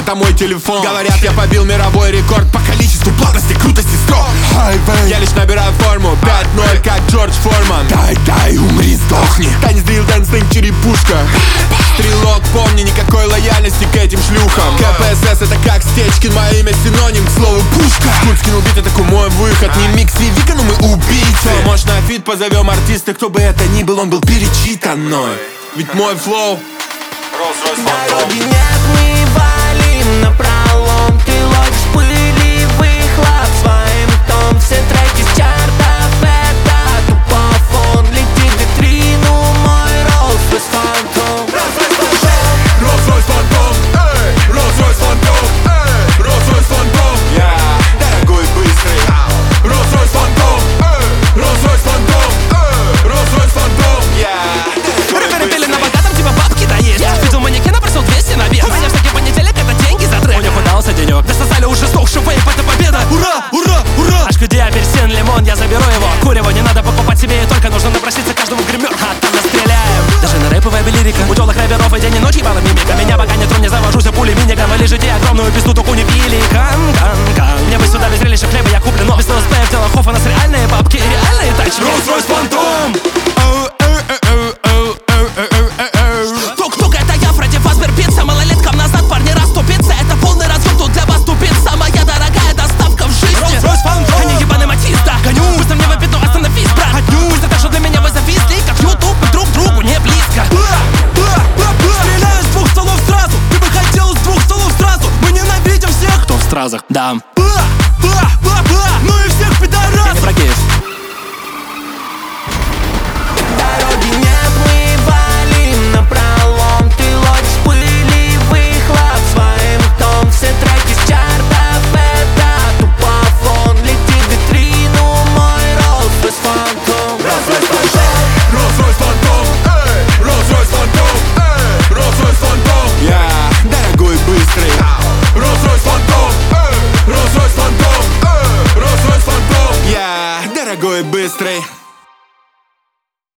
это мой телефон. Говорят, я побил мировой рекорд по количеству плотности, крутости строк. Я лишь набираю форму 5-0, как Джордж Форман. Дай, умри, сдохни. Танец, дрил, дэнс, черепушка. Стрелок, помни, никакой лояльности к этим шлюхам. КПСС это как Стечкин, мое имя синоним к слову пушка. Кут скинул бит, это мой выход. Не Микс и Вика, но мы убийцы. Может на фит позовем артиста, кто бы это ни был, он был перечитан мной. Ведь мой флоу дороги нет, мы валим напролом. Ты ловишь пыль и выхлоп своим ртом. Все треки с чартов, это тупофон. Летит в витрину мой Rolls-Royce Phantom. Rolls-Royce Phantom, эй, Rolls-Royce Phantom, эй, Rolls-Royce Phantom. Я дорогой, быстрый. Rolls-Royce Phantom, эй, Rolls-Royce Phantom, эй, Rolls-Royce Phantom. Я рэперы пели на богатом, типа бабки да есть. Видел манекена, просил 200 на вес. У меня всякий понедельник, это деньги за трек. У них удался денек, достали уже стохший вейп, это победа. Ура, ура, ура. HQD, апельсин, лимон, я заберу его. Курево не надо покупать себе, и только нужно напроситься каждому в гример. А там настреляем. Даже на рэповая лирика. У тёлых рэперов и день и ночь ебала мимика. Меня пока нет, не завожусь, а пули миником. Вы лежите огромную пизду, только не пили. Кан. Мне бы сюда без зрелища хлеба я куплю. Но без ЛСП в тело Хоффа, у нас реальные бабки и реальные тачки. Rolls-Royce Phantom. Тук-тук, это я, Фредди Фазбер, пицца. Малолеткам назад парни расступиться. Это полный разгон, тут для вас тупица. Моя дорогая доставка в жизни. Rolls-Royce Phantom. Они ебаный Матис, да. Гоню. Быстро мне выпить, но остановись, брат. Пусть это, что для меня вы зависли, как YouTube, мы друг другу не близко. Стреляю с двух стволов сразу. Ты бы хотел с двух стволов сразу. Мы ненавидим всех, Кто в стразах? Да. ну и всех Я пидорасов. не про геев. Дороги нет, мы валим напролом. Ты ловишь пыль и выхлоп своим ртом. Все треки с чартов, это тупофон. Летит в витрину мой Rolls-Royce Phantom. Rolls-Royce Phantom, эй, Rolls-Royce Phantom, эй, Rolls-Royce Phantom. Я дорогой, быстрый. Rolls-Royce Phantom, эй, Rolls-Royce Phantom, эй, Rolls-Royce Phantom. Я дорогой, быстрый.